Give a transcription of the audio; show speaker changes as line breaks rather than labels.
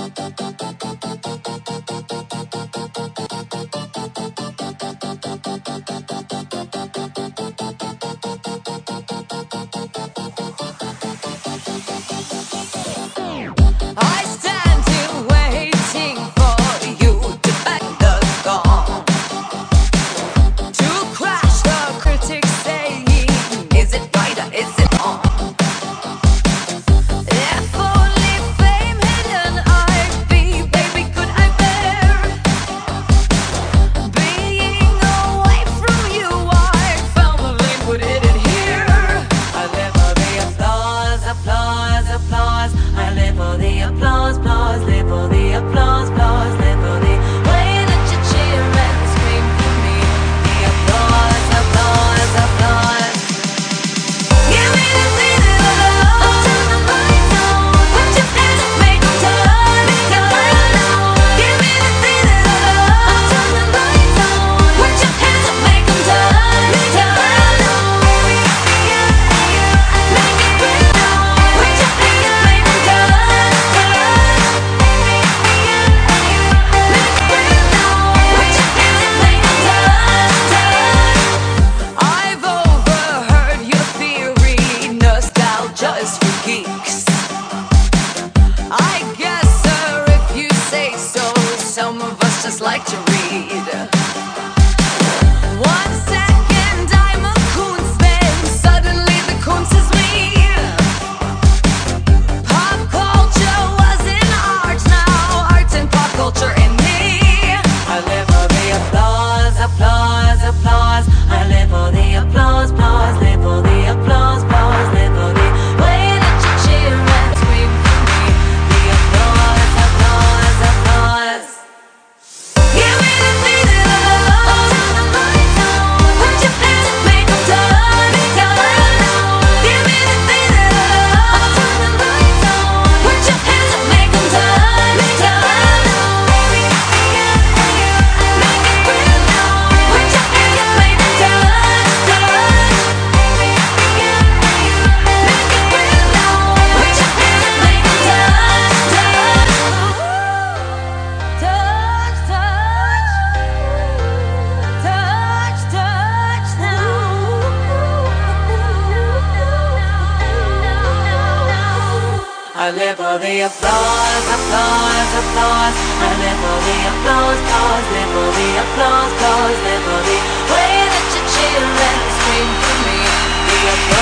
I stand here waiting for you to back the song, to crash the critics saying, is it right or is it wrong? If only fame hidden I'd be, baby, could I bear being away from you? I firmly put it in here. I live for the applause, applause, applause. I live for the applause, applause, live for the applause, applause, live for the way that you cheer and scream for me. The applause, applause, applause. Give me the feeling of love. Turn the lights on. Put your hands up, make 'em turn, turn on. Give me the feeling of love. Turn the lights on. Put your hands up, make 'em turn, turn on. Make it real on. Put your hands up, make 'em turn, turn. Make it real on. Put your hands up, make 'em turn, turn. I've overheard your theory, nostalgia is for geeks. I guess, sir, if you say so, some of us just like to read. 1 second I'm a Kunstman, suddenly the Kunst is me. Pop culture was in art, now art and pop culture in me. I live for the applause, applause, applause. I live for the applause, applause, live for the applause, applause, live for the way that you cheer and scream for me. The applause, applause, applause. Give me the feeling of love. Turn the lights on. Put your hands up, make 'em turn, turn on. Give me the feeling of love. Turn the lights on. Put your hands up, make 'em turn, turn on. Make it real on. Put your hands up, make 'em turn, turn. Make it real on. Put your hands up, make 'em turn, turn. Touch, touch, touch now. I live for the applause, applause, applause. I live for the applause, applause, live for the applause, applause, live for the way that you cheer and scream for me. The applause.